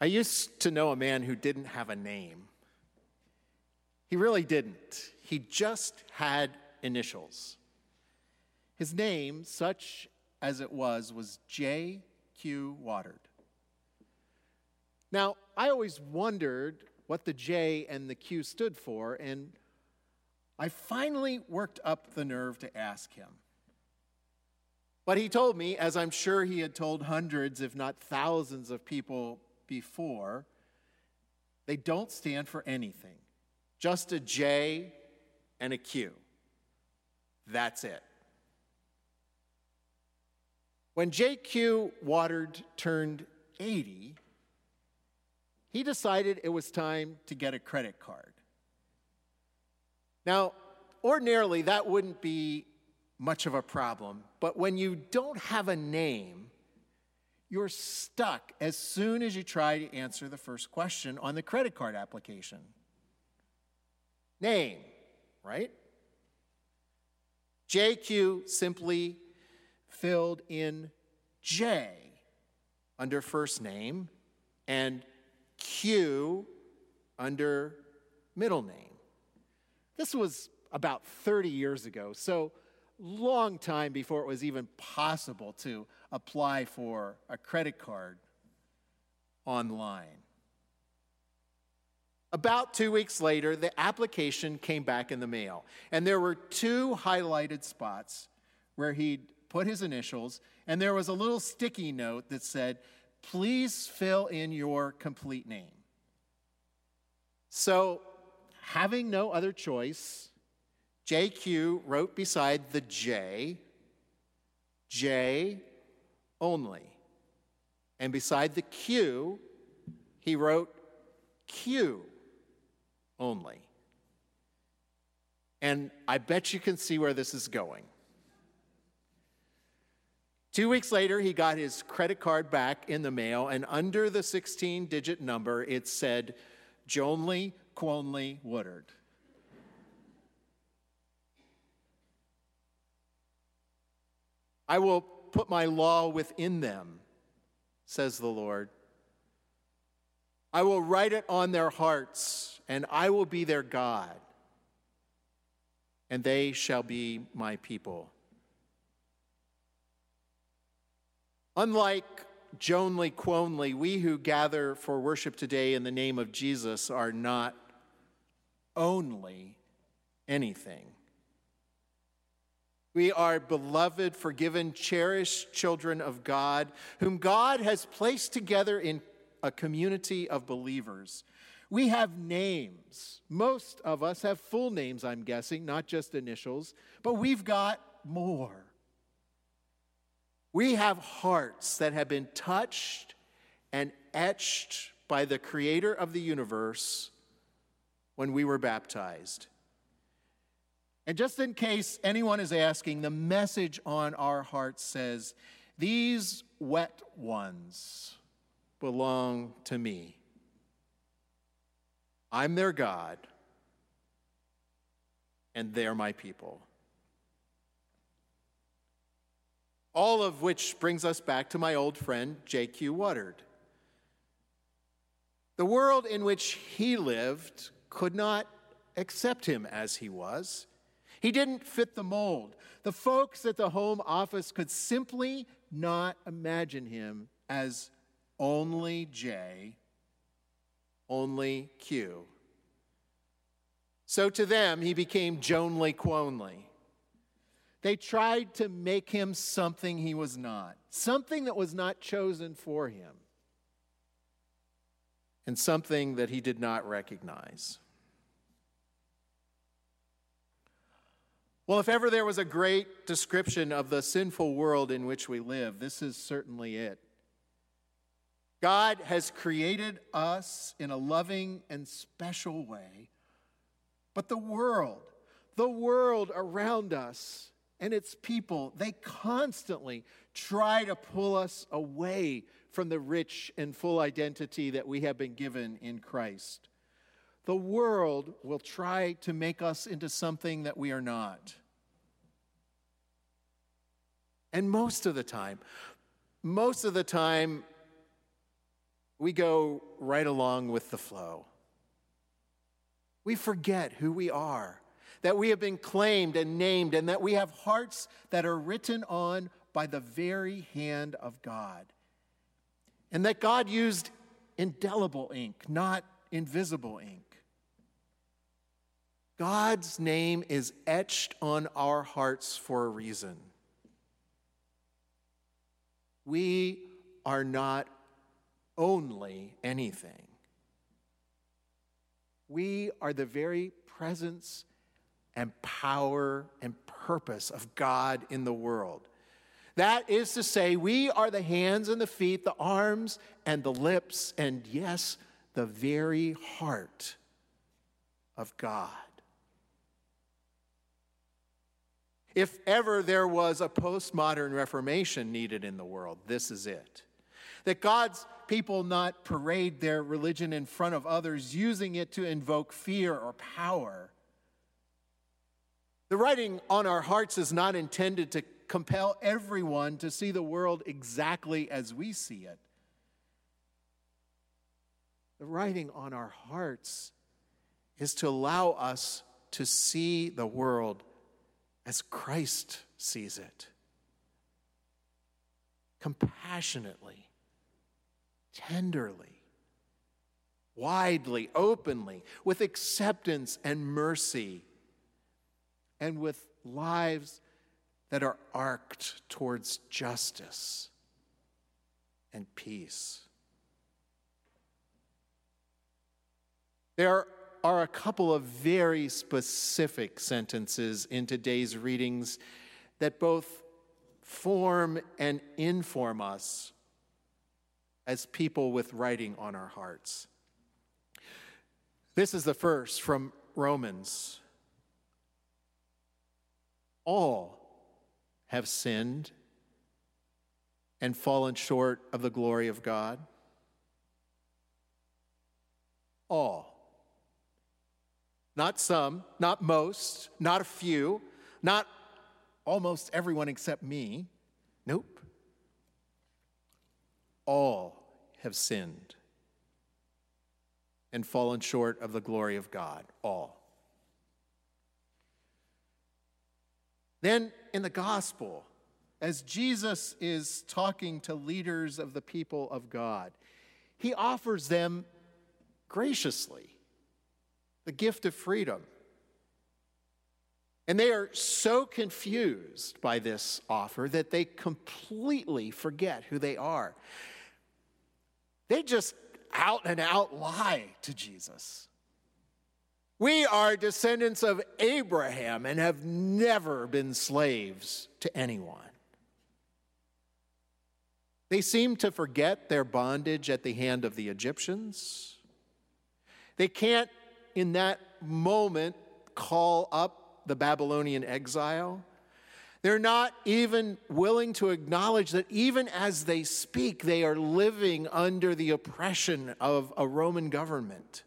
I used to know a man who didn't have a name. He really didn't. He just had initials. His name, such as it was J.Q. Woodard. Now, I always wondered what the J and the Q stood for, and I finally worked up the nerve to ask him. But he told me, as I'm sure he had told hundreds, if not thousands of people before, they don't stand for anything. Just a J and a Q. That's it. When J.Q. Woodard turned 80, he decided it was time to get a credit card. Now, ordinarily, that wouldn't be much of a problem, but when you don't have a name, you're stuck as soon as you try to answer the first question on the credit card application. Name, right? JQ simply filled in J under first name and Q under middle name. This was about 30 years ago, so long time before it was even possible to apply for a credit card online. About 2 weeks later, the application came back in the mail, and there were 2 highlighted spots where he'd put his initials, and there was a little sticky note that said, "Please fill in your complete name." So, having no other choice, JQ wrote beside the J, J only. And beside the Q, he wrote Q only. And I bet you can see where this is going. 2 weeks later, he got his credit card back in the mail, and under the 16-digit number, it said, Jonley Quonley Woodard. I will put my law within them, says the Lord. I will write it on their hearts, and I will be their God, and they shall be my people. Unlike Jonley Quonley, we who gather for worship today in the name of Jesus are not only anything. We are beloved, forgiven, cherished children of God, whom God has placed together in a community of believers. We have names. Most of us have full names, I'm guessing, not just initials, but we've got more. We have hearts that have been touched and etched by the Creator of the universe when we were baptized. And just in case anyone is asking, the message on our hearts says, these wet ones belong to me. I'm their God, and they're my people. All of which brings us back to my old friend, J.Q. Woodard. The world in which he lived could not accept him as he was. He didn't fit the mold. The folks at the home office could simply not imagine him as only J, only Q. So to them, he became Jonley Quonley. They tried to make him something he was not, something that was not chosen for him, and something that he did not recognize. Well, if ever there was a great description of the sinful world in which we live, this is certainly it. God has created us in a loving and special way, but the world around us and its people, they constantly try to pull us away from the rich and full identity that we have been given in Christ. The world will try to make us into something that we are not. And most of the time, we go right along with the flow. We forget who we are, that we have been claimed and named, and that we have hearts that are written on by the very hand of God. And that God used indelible ink, not invisible ink. God's name is etched on our hearts for a reason. We are not only anything. We are the very presence and power and purpose of God in the world. That is to say, we are the hands and the feet, the arms and the lips, and yes, the very heart of God. If ever there was a postmodern reformation needed in the world, this is it. That God's people not parade their religion in front of others, using it to invoke fear or power. The writing on our hearts is not intended to compel everyone to see the world exactly as we see it. The writing on our hearts is to allow us to see the world as Christ sees it. Compassionately, tenderly, widely, openly, with acceptance and mercy, and with lives that are arced towards justice and peace. There are a couple of very specific sentences in today's readings that both form and inform us as people with writing on our hearts. This is the first from Romans. All have sinned and fallen short of the glory of God. All. Not some, not most, not a few, not almost everyone except me. Nope. All have sinned and fallen short of the glory of God. All. Then in the gospel, as Jesus is talking to leaders of the people of God, he offers them graciously the gift of freedom. And they are so confused by this offer that they completely forget who they are. They just out and out lie to Jesus. We are descendants of Abraham and have never been slaves to anyone. They seem to forget their bondage at the hand of the Egyptians. They can't, in that moment, call up the Babylonian exile. They're not even willing to acknowledge that even as they speak, they are living under the oppression of a Roman government.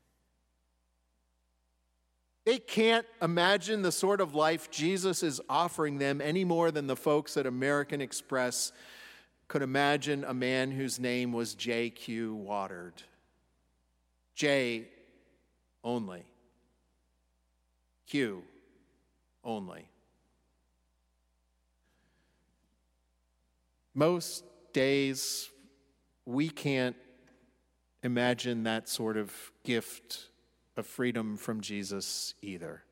They can't imagine the sort of life Jesus is offering them any more than the folks at American Express could imagine a man whose name was J.Q. Woodard. J only. Q only. Most days, we can't imagine that sort of gift of freedom from Jesus either.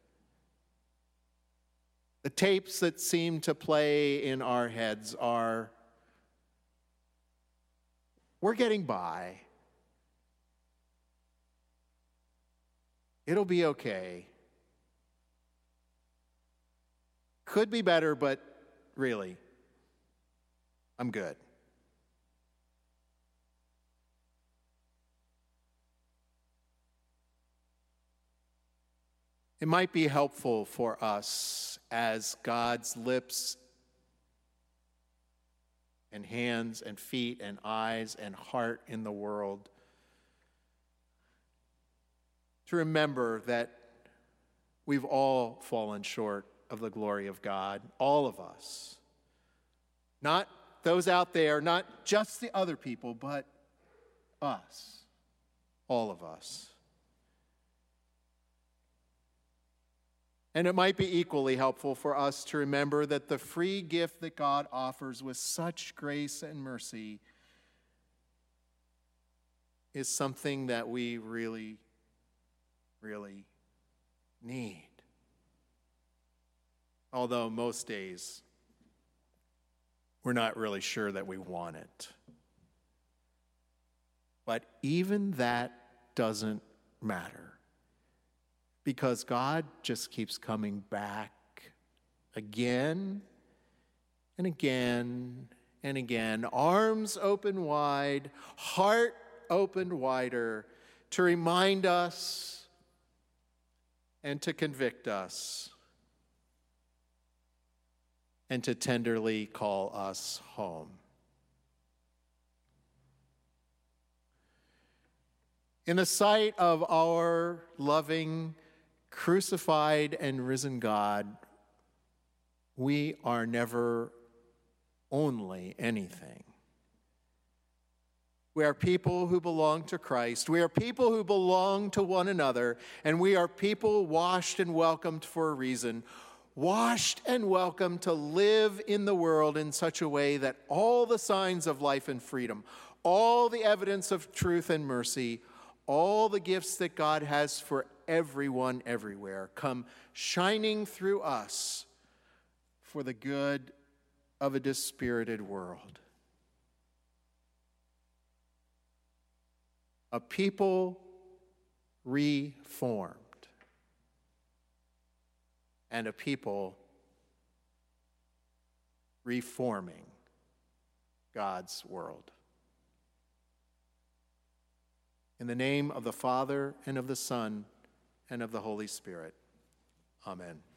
The tapes that seem to play in our heads are, we're getting by. It'll be okay. Could be better, but really, I'm good. It might be helpful for us as God's lips and hands and feet and eyes and heart in the world to remember that we've all fallen short of the glory of God, all of us. Not those out there, not just the other people, but us, all of us. And it might be equally helpful for us to remember that the free gift that God offers with such grace and mercy is something that we really, really need. Although most days we're not really sure that we want it. But even that doesn't matter, because God just keeps coming back again and again and again, arms open wide, heart opened wider, to remind us and to convict us and to tenderly call us home. In the sight of our loving, crucified and risen God, we are never only anything. We are people who belong to Christ. We are people who belong to one another, and we are people washed and welcomed for a reason. Washed and welcomed to live in the world in such a way that all the signs of life and freedom, all the evidence of truth and mercy, all the gifts that God has for everyone everywhere come shining through us for the good of a dispirited world. A people reformed, and a people reforming God's world. In the name of the Father, and of the Son, and of the Holy Spirit. Amen.